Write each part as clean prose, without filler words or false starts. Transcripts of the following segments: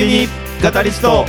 ビニカタリスト。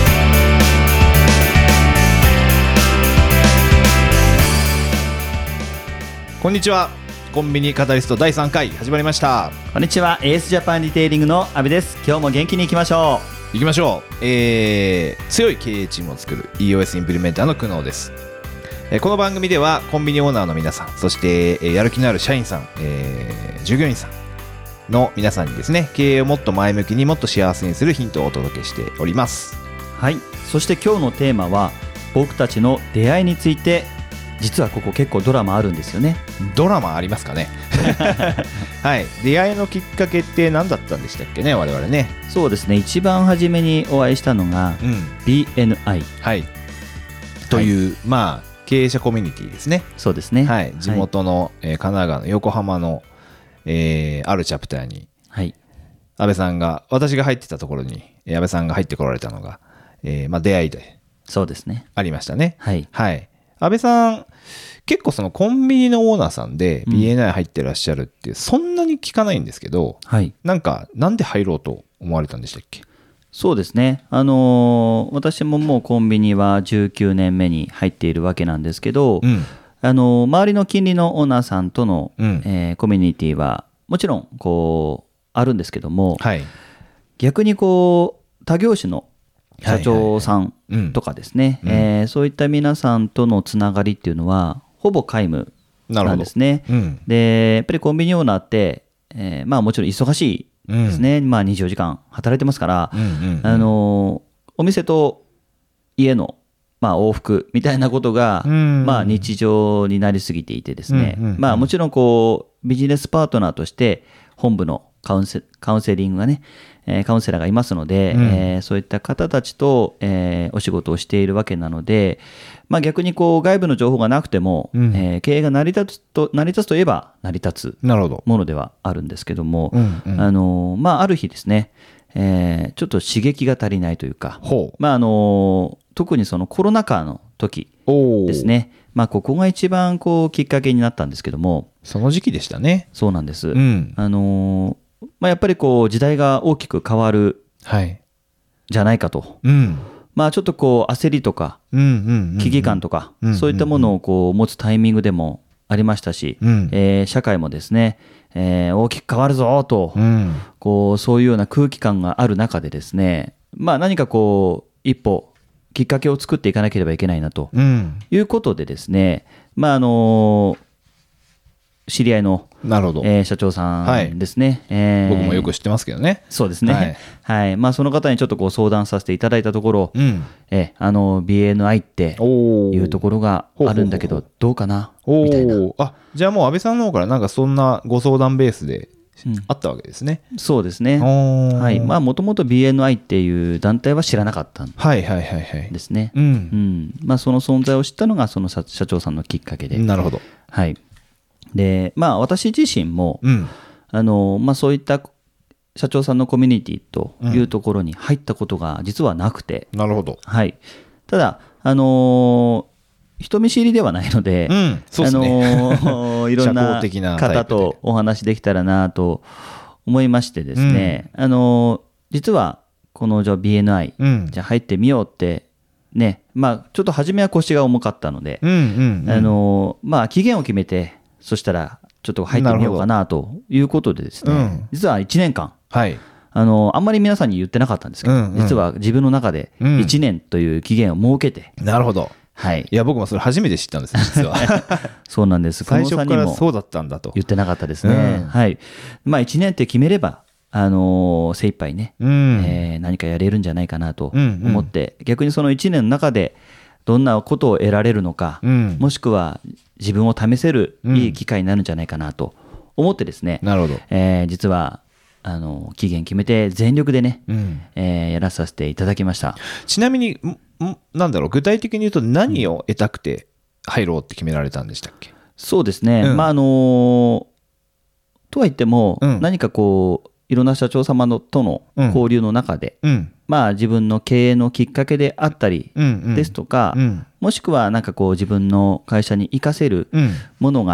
こんにちは。コンビニカタリスト第3回始まりました。 こんにちは。エースジャパンリテイリングの阿部です。今日も元気にいきましょう。強い経営チームを作る EOS インプリメンターの久能です。この番組ではコンビニオーナーの皆さん、そしてやる気のある社員さん、従業員さんの皆さんにですね、経営をもっと前向きにもっと幸せにするヒントをお届けしております。 はい。そして今日のテーマは僕たちの出会いについて。実はここ結構ドラマあるんですよね。 ドラマありますかね。はい。出会いのきっかけって何だったんでしたっけね、我々ね。 そうですね。一番初めにお会いしたのが、BNI、 はい、という、まあ経営者コミュニティですね。 そうですね。 はい。地元の、神奈川の横浜の、あるチャプターに、はい、安倍さんが、私が入ってたところに安倍さんが入ってこられたのが、まあ、出会いで、 そうですね、 ありましたね。 はい、 はい。安倍さん結構そのコンビニのオーナーさんで BNI 入ってらっしゃるってそんなに聞かないんですけど、はい、なんで入ろうと思われたんでしたっけ？ そうですね、私ももうコンビニは19年目に入っているわけなんですけど、周りの近隣のオーナーさんとの、コミュニティはもちろんこうあるんですけども、はい、逆にこう他業種の社長さんとかですね、そういった皆さんとのつながりっていうのはほぼ皆無なんですね。でやっぱりコンビニオーナーって、まあもちろん忙しいですね。まあ24時間働いてますから、お店と家のまあ往復みたいなことが、まあ日常になりすぎていてですね、まあもちろんこうビジネスパートナーとして本部のカウンセリングがね、カウンセラーがいますので、そういった方たちと、お仕事をしているわけなので、まあ、逆にこう外部の情報がなくても、経営が成り立つといえば成り立つものではあるんですけども、まあ、ある日ですね、ちょっと刺激が足りないというか、まあ、特にそのコロナ禍の時ですね、まあ、ここが一番こうきっかけになったんですけども、 その時期でしたね。 そうなんです。まあ、やっぱりこう時代が大きく変わるじゃないかと、まあ、ちょっとこう焦りとか危機感とかそういったものをこう持つタイミングでもありましたし、社会もですね、大きく変わるぞと、こうそういうような空気感がある中でですね、まあ、何かこう一歩きっかけを作っていかなければいけないなということでですね、まあ知り合いの、社長さんですね、 僕もよく知ってますけどね。 そうですね、はいまあ、その方にちょっとこう相談させていただいたところ、BNI っていうところがあるんだけどどうかなみたいな。 じゃあもう安倍さんの方からなんかそんなご相談ベースであったわけですね。 そうですね。はい。まあもともと BNI っていう団体は知らなかったんですね。まあその存在を知ったのがその社長さんのきっかけで。 なるほど。 はい。でまあ私自身も、まあそういった社長さんのコミュニティというところに入ったことが実はなくて。 なるほど。 はい。ただ人見知りではないので、いろんな方とお話できたらなと思いましてですね、実はこのじゃあ BNI、じゃあ入ってみようってね、まあちょっと初めは腰が重かったので、まあ期限を決めて、そしたらちょっと入ってみようかなということでですね、実は1年間、あんまり皆さんに言ってなかったんですけど、実は自分の中で1年という期限を設けて、 なるほど。はい、いや僕もそれ初めて知ったんです実は。 そうなんです。 最初からそうだったんだと言ってなかったですね。はい。まあ1年って決めれば精一杯ね、何かやれるんじゃないかなと思って、逆にその1年の中でどんなことを得られるのか、もしくは自分を試せるいい機会になるんじゃないかなと思ってですね、 なるほど。 実は期限決めて全力でね、やらさせていただきました。 ちなみになんだろう、具体的に言うと何を得たくて入ろうって決められたんでしたっけ？ そうですね、まあとは言っても、何かこういろんな社長様との交流の中で、まあ自分の経営のきっかけであったりですとか、もしくはなんかこう自分の会社に活かせるものが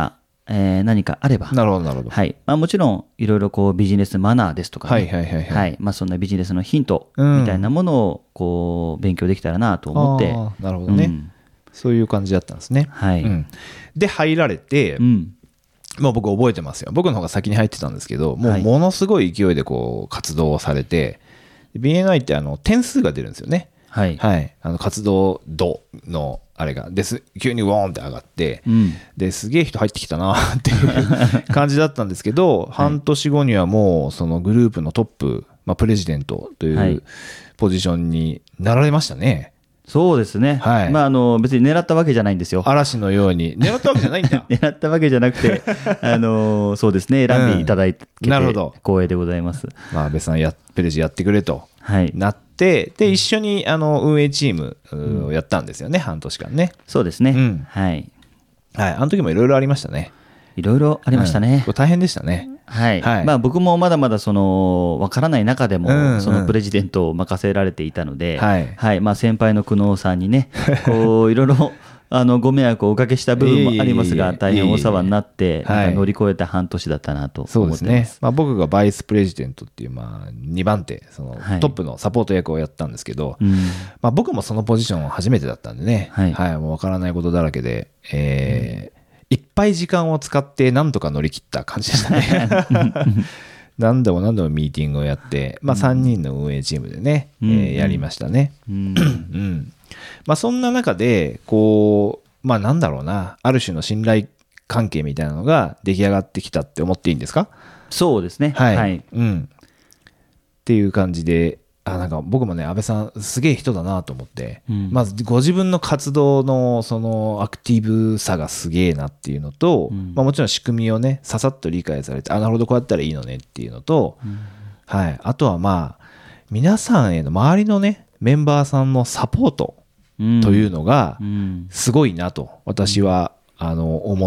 何かあれば、 なるほどなるほど、 はいまあ、もちろんいろいろこうビジネスマナーですとかね、はいまあ、そんなビジネスのヒントみたいなものをこう勉強できたらなと思って、 なるほどね、そういう感じだったんですね。 はい、 で入られて、もう僕覚えてますよ。僕の方が先に入ってたんですけど、もうものすごい勢いでこう活動をされて、BNI って点数が出るんですよね。 はいはい、活動度のあれが急にウォーンって上がって、ですげえ人入ってきたなっていう感じだったんですけど、半年後にはもうそのグループのトップ、プレジデントというポジションになられましたね。 そうですね、はいまあ、別に狙ったわけじゃないんですよ。 嵐のように狙ったわけじゃないんだ狙ったわけじゃなくてそうですね、選んでいただいて、なるほど、光栄でございます。 安倍さんペレジやってくれとなって、で一緒に運営チームをやったんですよね、半年間ね。 そうですね、はい、 はい、あの時もいろいろありましたね。 いろいろありましたね、 大変でしたね。 はいまあ、僕もまだまだ分からない中でもそのプレジデントを任せられていたので、はいまあ、先輩の久能さんにねこういろいろご迷惑をおかけした部分もありますが、大変お世話になって乗り越えた半年だったなと思ってます。 そうですね、僕がバイスプレジデントっていう2番手トップのサポート役をやったんですけど、僕もそのポジション初めてだったんでね、もう分からないことだらけで、いっぱい時間を使ってなんとか乗り切った感じでしたね何度もミーティングをやって、3人の運営チームでね、やりましたね。そんな中でこう、なんだろうな、ある種の信頼関係みたいなのが出来上がってきたって思っていいんですか？ そうですね、はいっていう感じで、なんか僕もね、安倍さんすげえ人だなと思って、まずご自分の活動のそのアクティブさがすげえなっていうのと、もちろん仕組みをねささっと理解されて、なるほどこうやったらいいのねっていうのと、あとは皆さんへの周りのねメンバーさんのサポートというのがすごいなと私は思って、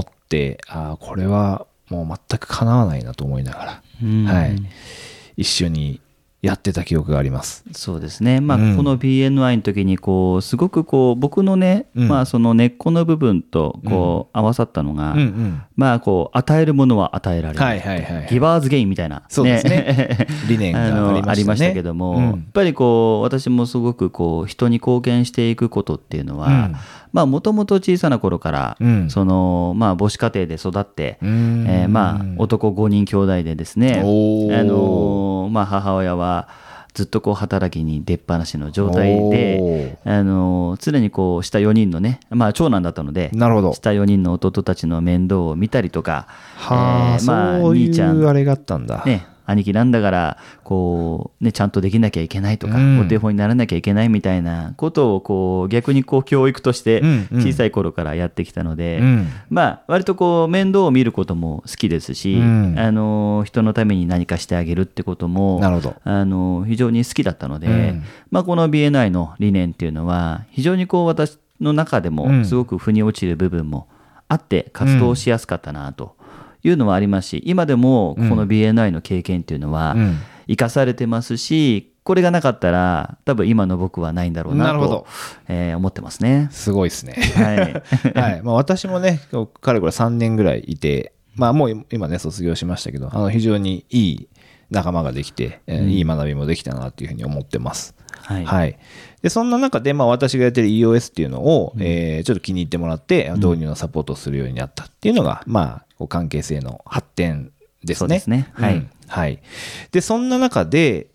これはもう全くかなわないなと思いながら、一緒にやってた記憶があります。 そうですね、この BNI の時にすごく僕のね、その根っこの部分と合わさったのが、与えるものは与えられる、ギバーズゲインみたいな、 そうですね、理念がありましたけども、やっぱり私もすごく人に貢献していくことっていうのは、もともと小さな頃から、母子家庭で育って、男5人兄弟でですね、母親はずっと働きに出っ放しの状態で、常に下4人のね、長男だったので、下4人の弟たちの面倒を見たりとか、 そういうあれがあったんだ、 兄貴なんだからちゃんとできなきゃいけないとか、お手本にならなきゃいけないみたいなことを逆に教育として小さい頃からやってきたので、割と面倒を見ることも好きですし、人のために何かしてあげるってことも非常に好きだったので、この BNI の理念っていうのは非常に私の中でもすごく腑に落ちる部分もあって活動しやすかったなというのはありますし、今でもこの BNI の経験っていうのは生かされてますし、これがなかったら多分今の僕はないんだろうなと思ってますね。 すごいですね。私もねかれこれ3年ぐらいいて、もう今ね卒業しましたけど、非常にいい仲間ができて、いい学びもできたなというふうに思ってます。でそんな中で、私がやってる EOS っていうのを、ちょっと気に入ってもらって導入のサポートをするようになったっていうのが、関係性の発展ですね。そうですね。でそんな中で、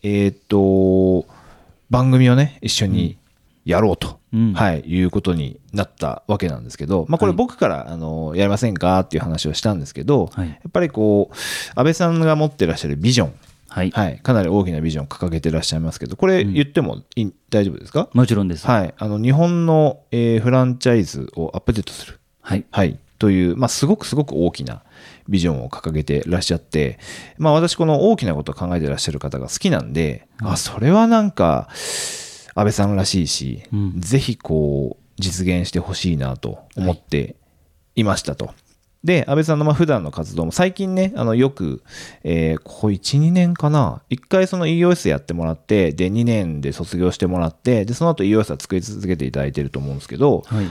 番組をね一緒にやろうと、いうことになったわけなんですけど、これ僕からやりませんかっていう話をしたんですけど、やっぱり安倍さんが持ってらっしゃるビジョン、かなり大きなビジョンを掲げてらっしゃいますけど、これ言っても大丈夫ですか？ もちろんです。 日本の、フランチャイズをアップデートする、という、すごく大きなビジョンを掲げてらっしゃって、私この大きなことを考えてらっしゃる方が好きなんで、それはなんか安倍さんらしいし、ぜひ実現してほしいなと思っていましたと。 で、安倍さんの普段の活動も最近ね、よく、ここ1、2年かな、1回その EOS やってもらって、で、2年で卒業してもらって、で、その後 EOS は作り続けていただいてると思うんですけど、はい、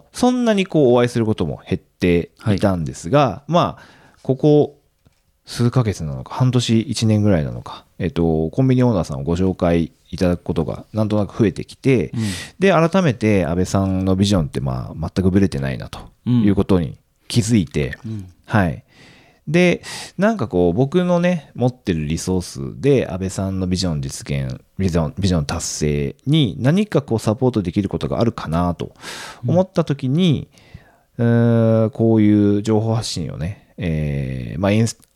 そんなにこうお会いすることも減っていたんですが、まあ、ここ数ヶ月なのか、半年、1年ぐらいなのか、コンビニオーナーさんをご紹介いただくことがなんとなく増えてきて、で、改めて安倍さんのビジョンってまあ全くぶれてないなということに気づいて、はい。で、なんかこう僕のね、持ってるリソースで安倍さんのビジョン実現、ビジョン達成に何かこうサポートできることがあるかなと思ったときに、こういう情報発信をね、まあ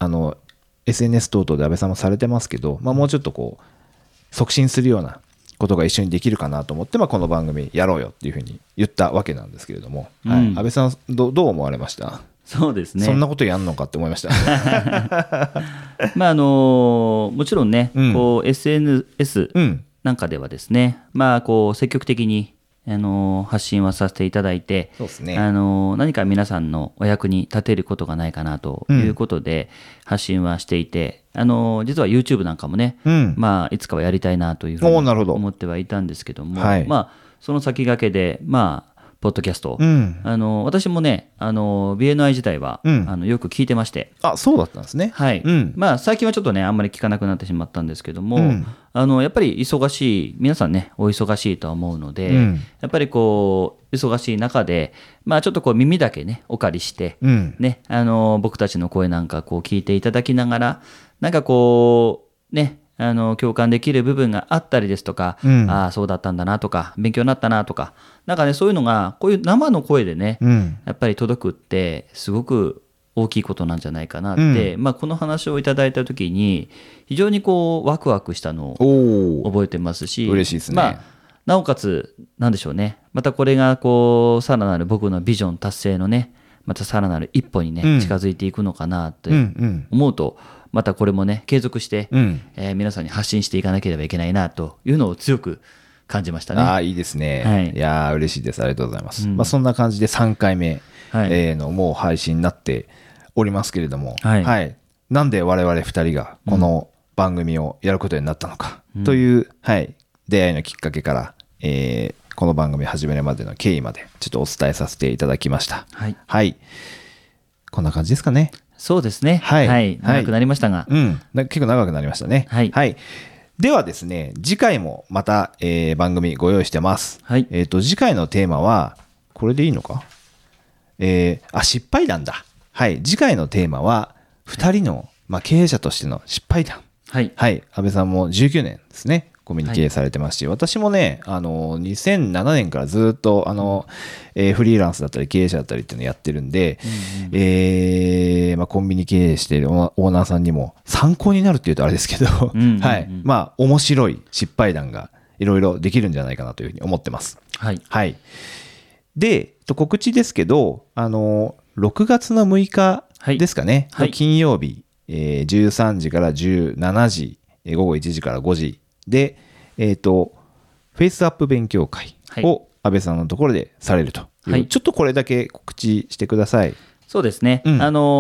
SNS 等々で安倍さんもされてますけど、まあ、もうちょっとこう促進するようなことが一緒にできるかなと思って、まあ、この番組やろうよっていうふうに言ったわけなんですけれども、はい、安倍さんどう思われました？ そうですね、 そんなことやんのかって思いましたまあもちろんね、こう SNS なんかではですね、まあこう積極的に発信はさせていただいて、 そうですね、 何か皆さんのお役に立てることがないかなということで発信はしていて、実は YouTube なんかもね、まあ、いつかはやりたいなというふうに思ってはいたんですけども、まあ、その先駆けで、まあ、ポッドキャスト、私もね、BNI 自体は、よく聞いてまして。 あ、そうだったんですね。 はい。まあ、最近はちょっとね、あんまり聞かなくなってしまったんですけども、やっぱり忙しい、皆さんね、お忙しいとは思うので、やっぱりこう、忙しい中で、まあ、ちょっとこう耳だけね、お借りして、ね、僕たちの声なんかこう聞いていただきながら、なんかこう、ね、共感できる部分があったりですとか、ああそうだったんだなとか勉強になったなとか、なんかねそういうのがこういう生の声でね、やっぱり届くってすごく大きいことなんじゃないかなって、まあ、この話をいただいた時に非常にこうワクワクしたのを覚えてますし、 嬉しいですね。 まあ、なおかつなんでしょうね、またこれがこうさらなる僕のビジョン達成のね、またさらなる一歩にね、近づいていくのかなって思うと、またこれもね継続して、皆さんに発信していかなければいけないなというのを強く感じましたね。 ああ、いいですね。はい、いや嬉しいです。ありがとうございます。まあ、そんな感じで3回目のもう配信になっておりますけれども、はい、なんで我々2人がこの番組をやることになったのかという、はい、出会いのきっかけから、この番組始めるまでの経緯までちょっとお伝えさせていただきました。はい、はい、こんな感じですかね。 そうですね。はい。はい、長くなりましたが。 結構長くなりましたね。はい。はい、ではですね、次回もまた、番組ご用意してます。はい。次回のテーマは、これでいいのか？失敗談だ。はい。次回のテーマは、2人の、まあ、経営者としての失敗談。はい。はい。安倍さんも19年ですね。コミュニケーされてますし、私もね、2007年からずっとフリーランスだったり経営者だったりっていうのをやってるんで、まあ、コンビニ経営しているオーナーさんにも参考になるっていうとあれですけど、はい、まあ面白い失敗談がいろいろできるんじゃないかなというふうに思ってます。はい。はい。で、告知ですけど、6月の6日ですかね、はい、金曜日、13時から17時、午後1時から5時で、フェイスアップ勉強会を安倍さんのところでされるという、はい、ちょっとこれだけ告知してください。 そうですね、もう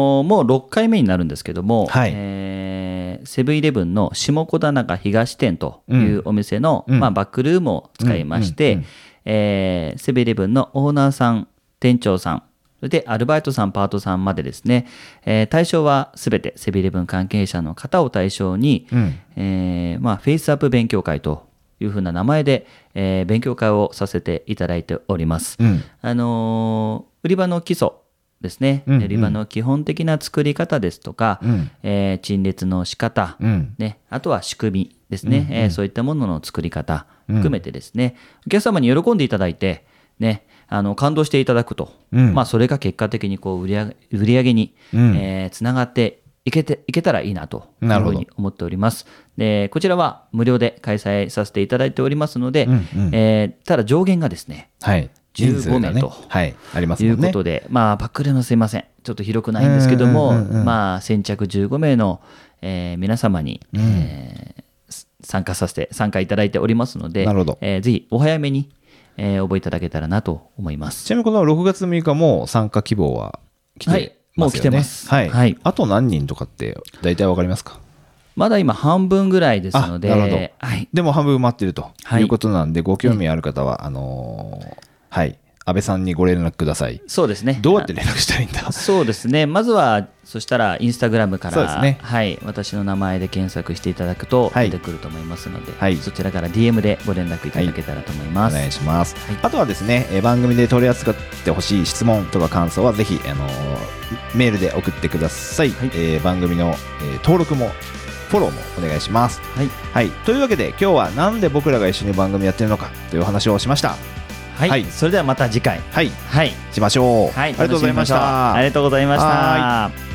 6回目になるんですけども、はい、セブンイレブンの下小田中東店というお店の、まあ、バックルームを使いまして、セブンイレブンのオーナーさん、店長さん、それでアルバイトさん、パートさんまでですね、対象はすべてセブンイレブン関係者の方を対象に、まあ、フェイスアップ勉強会というふうな名前で、勉強会をさせていただいております。売り場の基礎ですね、売り場の基本的な作り方ですとか、陳列の仕方、ね、あとは仕組みですね、そういったものの作り方含めてですね、お客様に喜んでいただいて、ね、感動していただくと、まあ、それが結果的にこう売上につながっていけたらいいなというふうに思っております。で、こちらは無料で開催させていただいておりますので、ただ上限がですね、はい、15名と、はい、ありますもんね。いうことで、まあ、バックルームすいません、ちょっと広くないんですけども、まあ、先着15名の、皆様に、参加いただいておりますので、ぜひお早めに応募いただけたらなと思います。 ちなみにこの6月6日も参加希望は来てもう来てます。 はい、はい、あと何人とかって大体わかりますか？ まだ今半分ぐらいですので、 なるほど、 はい、 でも半分埋まってるということなんで、ご興味ある方ははい、安倍さんにご連絡ください。 そうですね。 どうやって連絡したらいいんだ？ そうですね。まずはそしたらインスタグラムから、 そうですね、 はい、私の名前で検索していただくと出てくると思いますので、 はい、 そちらから DM でご連絡いただけたらと思います。 はい、お願いします。 はい、 あとはですね、番組で取り扱ってほしい質問とか感想はぜひメールで送ってください。はい、番組の、登録もフォローもお願いします。 はい、 はい、というわけで今日はなんで僕らが一緒に番組やってるのかという話をしました。 はい、はい、それではまた次回、 はい、 はい、 しましょう。 はい、 ありがとうございました。 ありがとうございました。